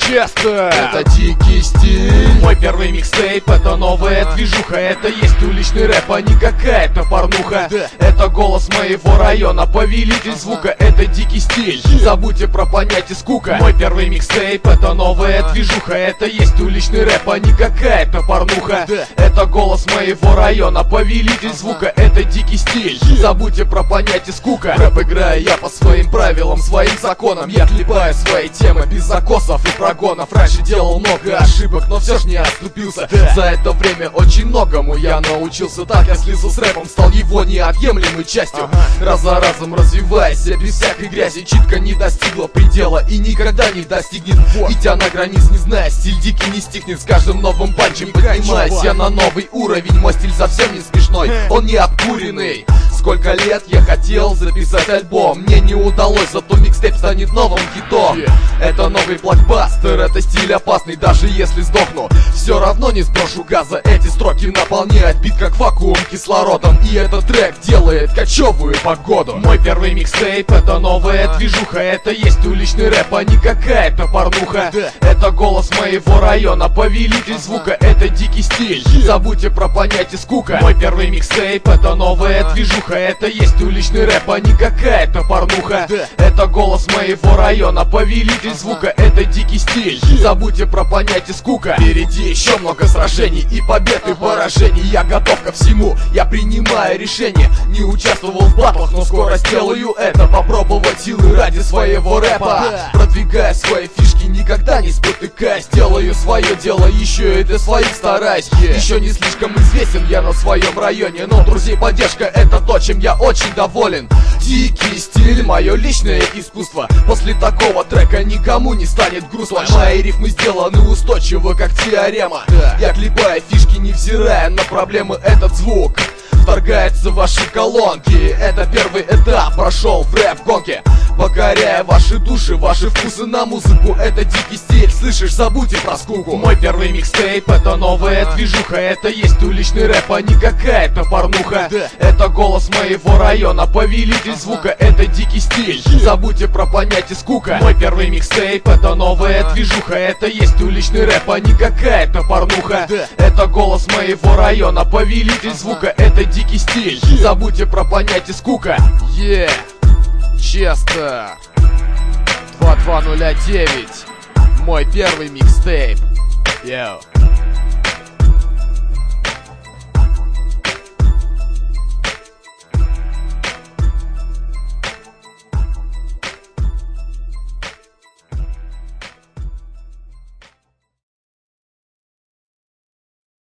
Честно, это дикий стиль. мой первый микстейп, это новая движуха. Это есть уличный рэп, а не какая-то порнуха. Это голос моего района, повелитель звука. Это дикий стиль, забудьте про понятие скука. Мой первый микстейп, это новая движуха. Это есть уличный рэп, а не какая-то порнуха. Это голос моего района, повелитель звука. Это дикий стиль, забудьте про понятие скука. Рэп играю я по своим правилам, своим законам. Я клепаю свои темы без закосов и прогонов. Раньше делал много ошибок, но все ж не отступился. За это время очень многому я научился. Так я слился с рэпом, стал его неотъемлемой частью. Раз за разом развиваясь, я без всякой грязи. Читка не достигла предела и никогда не достигнет. Идя на границ, не зная, стиль дикий не стихнет. С каждым новым панчем поднимаюсь я на новый уровень. Мой стиль совсем не смешной, он не обкуренный. Сколько лет я хотел записать альбом, мне не удалось, зато микстейп станет новым хитом. Это новый блокбастер, это стиль опасный, даже если сдохну, все равно не сброшу газа. Эти строки наполняют бит как вакуум кислородом, и этот трек делает кочевую погоду. Мой первый микстейп, это новая движуха. Это есть уличный рэп, а не какая-то порнуха. Это голос моего района, повелитель звука. Это дикий стиль, забудьте про понятие скука. Мой первый микстейп, это новая движуха. Это есть уличный рэп, а не какая-то порнуха. Это голос моего района, повелитель звука. Это дикий стиль, забудьте про понятие скука. Впереди еще много сражений и побед, и поражений. Я готов ко всему, я принимаю решение. Не участвовал в батлах, но скоро сделаю это. Попробовать силы ради своего рэпа, продвигая свои фишки, никогда не спотыкаясь. Делаю свое дело, еще и для своих стараюсь. Еще не слишком известен я на своем районе, но друзей поддержка — это то, чем я очень доволен. Дикий стиль, мое личное искусство. После такого трека никому не станет грустно. Мои рифмы сделаны устойчиво, как теорема. Я клепаю фишки, невзирая на проблемы. Этот звук вторгается в ваши колонки. Это первый этап прошел в рэп-гонке, покоряя ваши души, ваши вкусы на музыку. Это дикий стиль, слышишь, забудьте про скуку. Мой первый микстейп, это новая движуха. Это есть уличный рэп, а не какая-то порнуха. Это голос моего района, повелитель звука. Это дикий стиль, забудьте про понятие скука. Мой первый микстейп, это новая движуха. Это есть уличный рэп, а не какая-то порнуха. Это голос моего района, повелитель звука. Это дикий стиль, забудьте про понятие скука. Честно, 2209, мой первый микстейп. Йоу.